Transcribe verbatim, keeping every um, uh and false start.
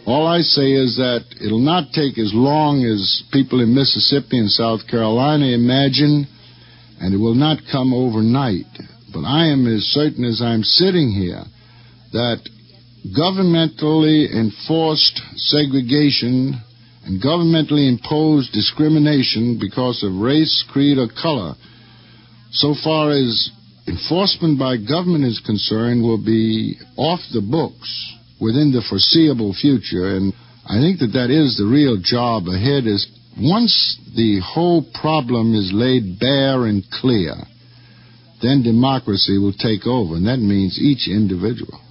All I say is that it'll not take as long as people in Mississippi and South Carolina imagine, and it will not come overnight. But I am as certain as I'm sitting here that governmentally enforced segregation and governmentally imposed discrimination because of race, creed, or color, so far as enforcement by government is concerned, will be off the books within the foreseeable future. And I think that that is the real job ahead. Is once the whole problem is laid bare and clear, then democracy will take over, and that means each individual.